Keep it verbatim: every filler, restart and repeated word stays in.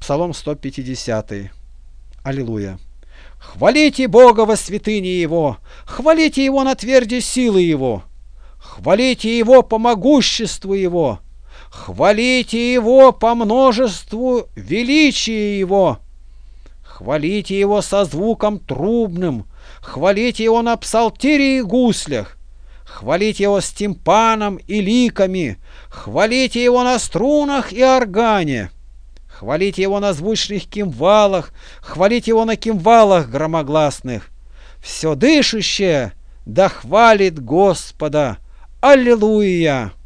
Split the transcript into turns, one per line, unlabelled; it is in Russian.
Псалом сто пятидесятый. Аллилуйя. Хвалите Бога во святыне Его, хвалите Его на тверди силы Его, хвалите Его по могуществу Его, хвалите Его по множеству величия Его, хвалите Его со звуком трубным, хвалите Его на псалтире и гуслях, хвалите Его с тимпаном и ликами, хвалите Его на струнах и органе, хвалите Его на звучных кимвалах, хвалите Его на кимвалах громогласных. Все дышащее да хвалит Господа. Аллилуйя!